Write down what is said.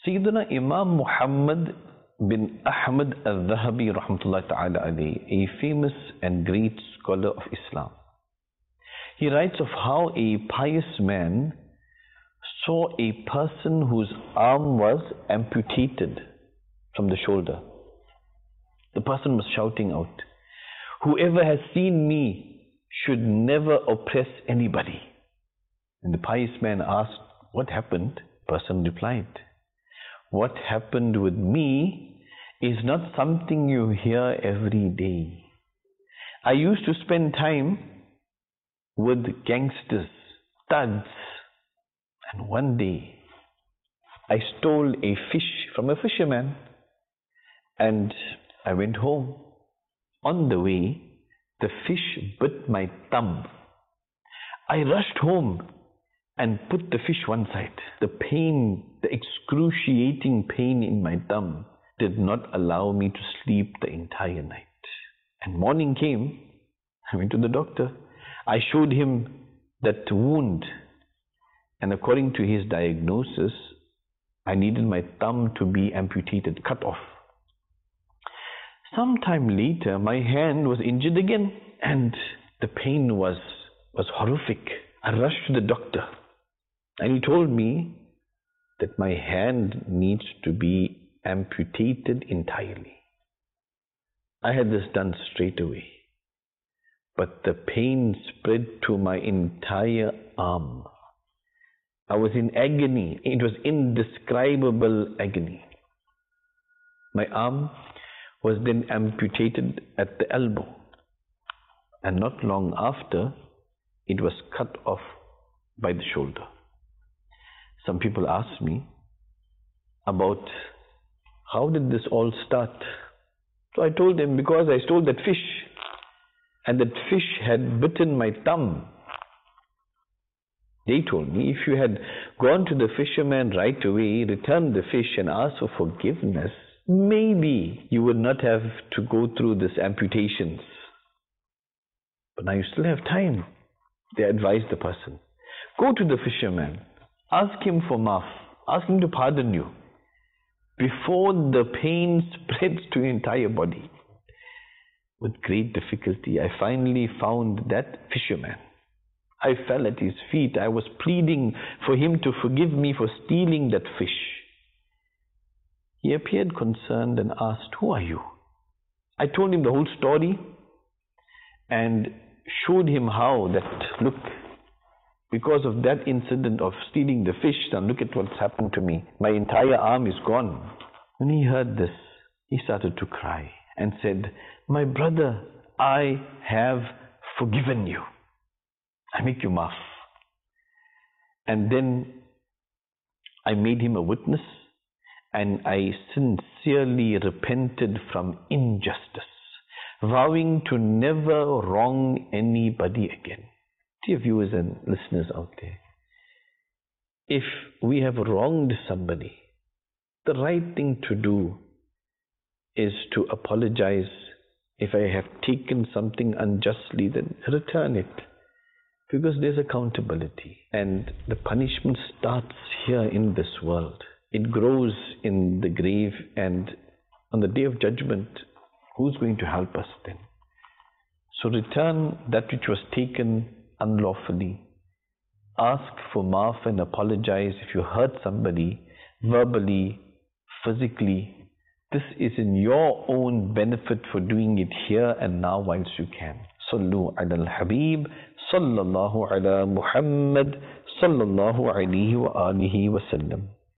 Sayyidina Imam Muhammad bin Ahmad al-Dhahabi rahmatullahi ta'ala alayhi, a famous and great scholar of Islam. He writes of how a pious man saw a person whose arm was amputated from the shoulder. The person was shouting out, "Whoever has seen me should never oppress anybody." And the pious man asked, "What happened?" The person replied, "What happened with me is not something you hear every day. I used to spend time with gangsters, thugs, and one day I stole a fish from a fisherman and I went home. On the way, the fish bit my thumb. I rushed home and put the fish one side. The pain, the excruciating pain in my thumb did not allow me to sleep the entire night. And morning came, I went to the doctor. I showed him that wound, and according to his diagnosis, I needed my thumb to be amputated, cut off. Sometime later, my hand was injured again, and the pain was horrific. I rushed to the doctor, and he told me that my hand needs to be amputated entirely. I had this done straight away, but the pain spread to my entire arm. I was in agony. It was indescribable agony. My arm was then amputated at the elbow, and not long after, it was cut off by the shoulder. Some people ask me about how did this all start. So I told them, because I stole that fish, and that fish had bitten my thumb. They told me, if you had gone to the fisherman right away, returned the fish and asked for forgiveness, maybe you would not have to go through this amputations. But now you still have time. They advised the person, go to the fisherman, ask him for maaf, ask him to pardon you, before the pain spreads to your entire body. With great difficulty, I finally found that fisherman. I fell at his feet. I was pleading for him to forgive me for stealing that fish. He appeared concerned and asked, "Who are you?" I told him the whole story and showed him how that, look, because of that incident of stealing the fish, now look at what's happened to me. My entire arm is gone. When he heard this, he started to cry and said, "My brother, I have forgiven you. I make you maaf." And then I made him a witness, and I sincerely repented from injustice, vowing to never wrong anybody again. Dear viewers and listeners out there, if we have wronged somebody, the right thing to do is to apologize. If I have taken something unjustly, then return it. Because there's accountability, and the punishment starts here in this world. It grows in the grave, and on the day of judgment, who's going to help us then? So return that which was taken unlawfully. Ask for maaf and apologize if you hurt somebody verbally, physically. This is in your own benefit for doing it here and now whilst you can. Sallu ala al-Habib, sallallahu ala Muhammad, sallallahu alayhi wa alihi wa sallam.